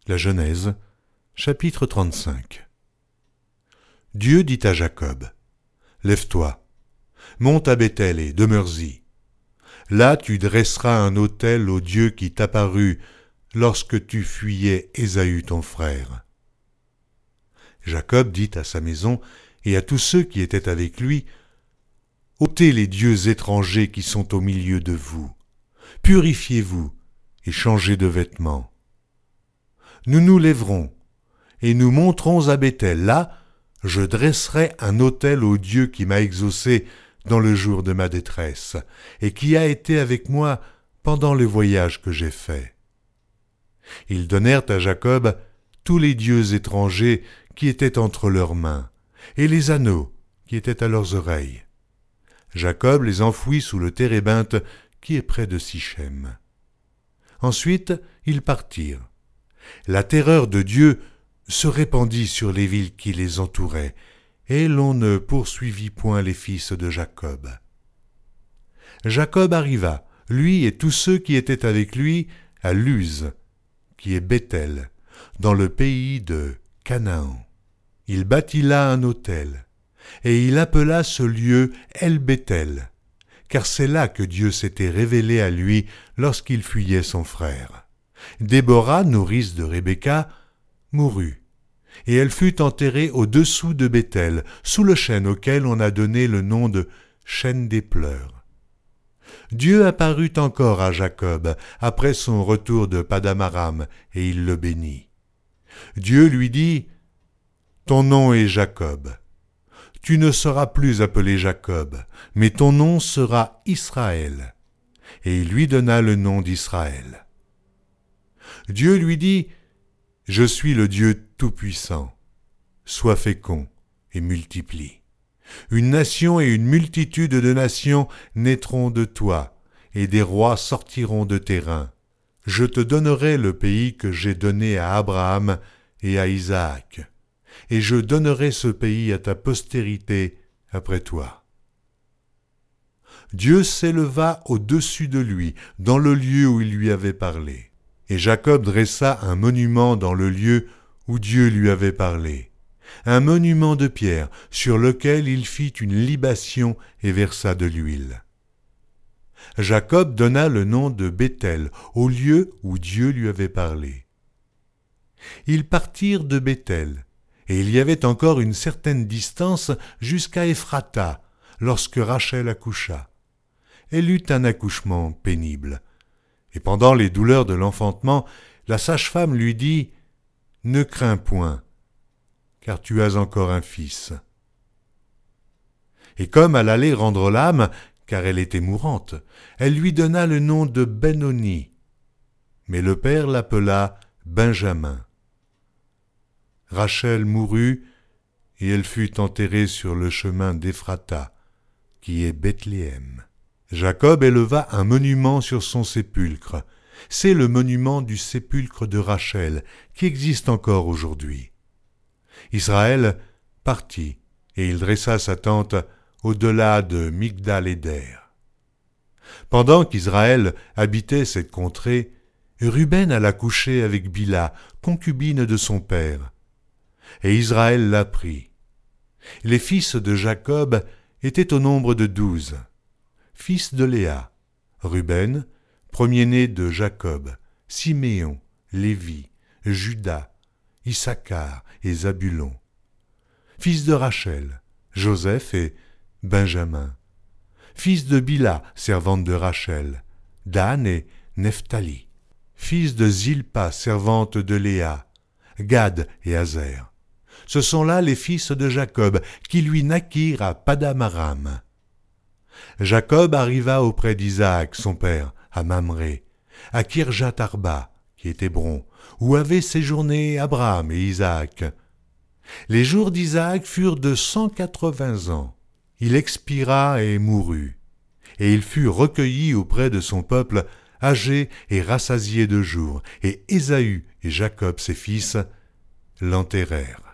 La Genèse, chapitre 35. Dieu dit à Jacob, « Lève-toi, monte à Béthel et demeure-y. Là tu dresseras un autel au Dieu qui t'apparut lorsque tu fuyais Ésaü ton frère. » Jacob dit à sa maison et à tous ceux qui étaient avec lui, « Ôtez les dieux étrangers qui sont au milieu de vous, purifiez-vous et changez de vêtements. Nous nous lèverons et nous monterons à Béthel. Là, je dresserai un autel au Dieu qui m'a exaucé dans le jour de ma détresse et qui a été avec moi pendant le voyage que j'ai fait. » Ils donnèrent à Jacob tous les dieux étrangers qui étaient entre leurs mains et les anneaux qui étaient à leurs oreilles. Jacob les enfouit sous le térébinthe qui est près de Sichem. Ensuite, ils partirent. La terreur de Dieu se répandit sur les villes qui les entouraient, et l'on ne poursuivit point les fils de Jacob. Jacob arriva, lui et tous ceux qui étaient avec lui, à Luz, qui est Béthel, dans le pays de Canaan. Il bâtit là un autel, et il appela ce lieu El-Béthel, car c'est là que Dieu s'était révélé à lui lorsqu'il fuyait son frère. Déborah, nourrice de Rebecca, mourut, et elle fut enterrée au-dessous de Béthel, sous le chêne auquel on a donné le nom de chêne des pleurs. Dieu apparut encore à Jacob après son retour de Padam-aram, et il le bénit. Dieu lui dit, « Ton nom est Jacob. Tu ne seras plus appelé Jacob, mais ton nom sera Israël. » Et il lui donna le nom d'Israël. Dieu lui dit, « Je suis le Dieu Tout-Puissant. Sois fécond et multiplie. Une nation et une multitude de nations naîtront de toi, et des rois sortiront de tes reins. Je te donnerai le pays que j'ai donné à Abraham et à Isaac, et je donnerai ce pays à ta postérité après toi. » Dieu s'éleva au-dessus de lui, dans le lieu où il lui avait parlé. Et Jacob dressa un monument dans le lieu où Dieu lui avait parlé, un monument de pierre sur lequel il fit une libation et versa de l'huile. Jacob donna le nom de Béthel au lieu où Dieu lui avait parlé. Ils partirent de Béthel, et il y avait encore une certaine distance jusqu'à Ephrata, lorsque Rachel accoucha. Elle eut un accouchement pénible. Et pendant les douleurs de l'enfantement, la sage-femme lui dit, « Ne crains point, car tu as encore un fils. » Et comme elle allait rendre l'âme, car elle était mourante, elle lui donna le nom de Benoni, mais le père l'appela Benjamin. Rachel mourut, et elle fut enterrée sur le chemin d'Ephrata, qui est Bethléem. Jacob éleva un monument sur son sépulcre. C'est le monument du sépulcre de Rachel, qui existe encore aujourd'hui. Israël partit, et il dressa sa tente au-delà de Migdal-Éder. Pendant qu'Israël habitait cette contrée, Ruben alla coucher avec Bila, concubine de son père. Et Israël l'apprit. Les fils de Jacob étaient au nombre de 12. Fils de Léa, Ruben, premier-né de Jacob, Siméon, Lévi, Juda, Issachar et Zabulon. Fils de Rachel, Joseph et Benjamin. Fils de Bila, servante de Rachel, Dan et Nephtali. Fils de Zilpa, servante de Léa, Gad et Azer. Ce sont là les fils de Jacob qui lui naquirent à Padam-aram. Jacob arriva auprès d'Isaac, son père, à Mamré, à Kirjath-Arba, qui est Hébron, où avaient séjourné Abraham et Isaac. Les jours d'Isaac furent de 180 ans. Il expira et mourut, et il fut recueilli auprès de son peuple, âgé et rassasié de jours, et Ésaü et Jacob ses fils l'enterrèrent.